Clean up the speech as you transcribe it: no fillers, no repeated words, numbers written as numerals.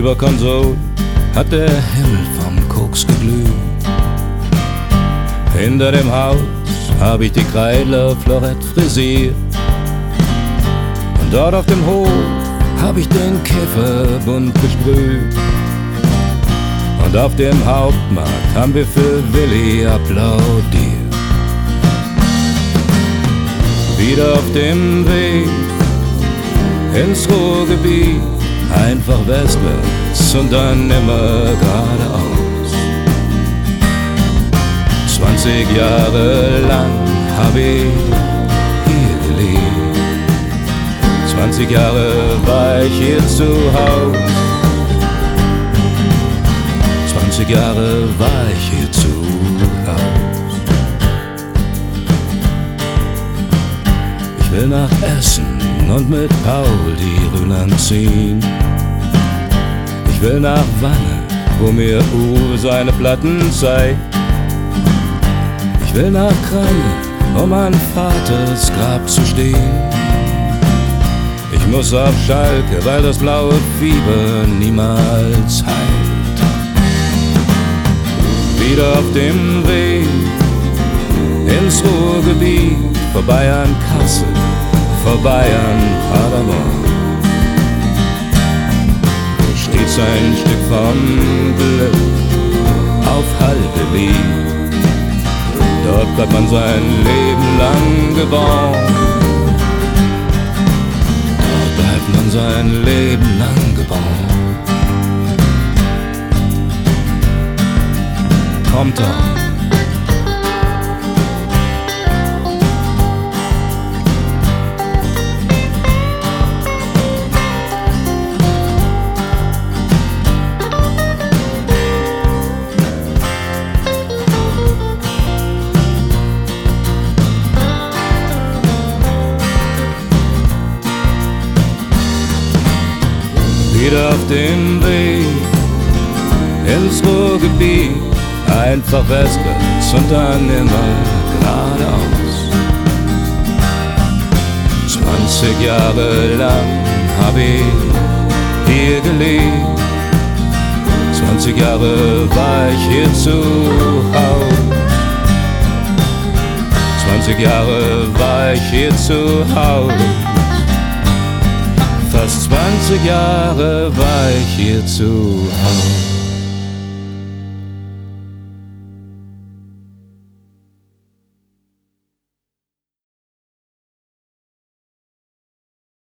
Über Konsol hat der Himmel vom Koks geglüht. Hinter dem Haus hab ich die Kreidler Florett frisiert. Und dort auf dem Hof hab ich den Käfer bunt besprüht. Und auf dem Hauptmarkt haben wir für Willi applaudiert. Wieder auf dem Weg ins Ruhrgebiet, einfach westwärts und dann immer geradeaus. 20 Jahre lang hab ich hier gelebt. 20 Jahre war ich hier zu Haus. 20 Jahre war ich hier zu Haus. Ich will nach Essen und mit Paul die Rühlern ziehen. Ich will nach Wanne, wo mir Uwe seine Platten zeigt. Ich will nach Kranne, um an Vaters Grab zu stehen. Ich muss auf Schalke, weil das blaue Fieber niemals heilt. Wieder auf dem Weg ins Ruhrgebiet, vorbei an Kassel, vorbei an Paderborn. Stets ein Stück vom Glück auf Halde liegt. Dort bleibt man sein Leben lang geboren. Dort bleibt man sein Leben lang geboren. Kommt doch. Wieder auf dem Weg ins Ruhrgebiet, einfach westwärts und dann immer geradeaus. 20 Jahre lang hab ich hier gelebt. 20 Jahre war ich hier zu Haus. 20 Jahre war ich hier zu Haus. Fast 20 Jahre war ich hier zu Haus.